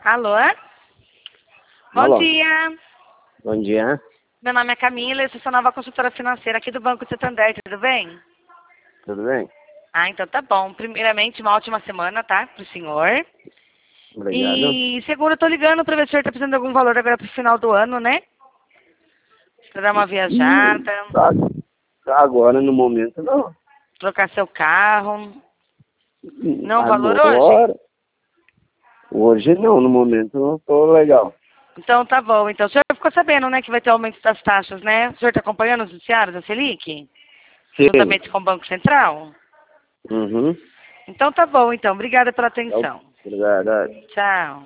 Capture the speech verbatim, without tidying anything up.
Alô? Bom Alô. dia. Bom dia. Meu nome é Camila, eu sou sua nova consultora financeira aqui do Banco Santander, tudo bem? Tudo bem? Ah, então tá bom. Primeiramente, uma ótima semana, tá? Pro senhor. Obrigado. E segundo, eu tô ligando pra ver se o senhor tá precisando de algum valor agora pro final do ano, né? Pra dar uma Hum, viajada, tá- tá agora, no momento, não. trocar seu carro. Hum, Não, valor hoje? Agora, hoje não, no momento não tô legal. Então tá bom. Então o senhor ficou sabendo, né, que vai ter aumento das taxas, né? O senhor tá acompanhando os noticiários da Selic? Sim. Juntamente com o Banco Central? Uhum. Então tá bom, então. Obrigada pela Então, atenção. obrigado. Tchau.